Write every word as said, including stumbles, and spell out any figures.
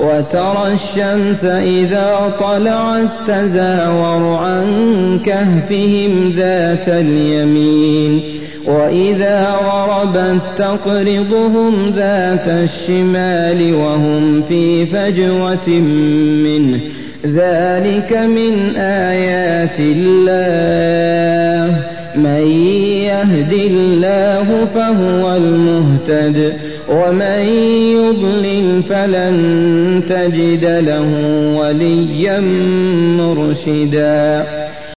وترى الشمس إذا طلعت تزاور عن كهفهم ذات اليمين وإذا غربت تقرضهم ذات الشمال وهم في فجوة منه ذلك من آيات الله من يهد الله فهو المهتد ومن يضلل فلن تجد له وليا مرشدا.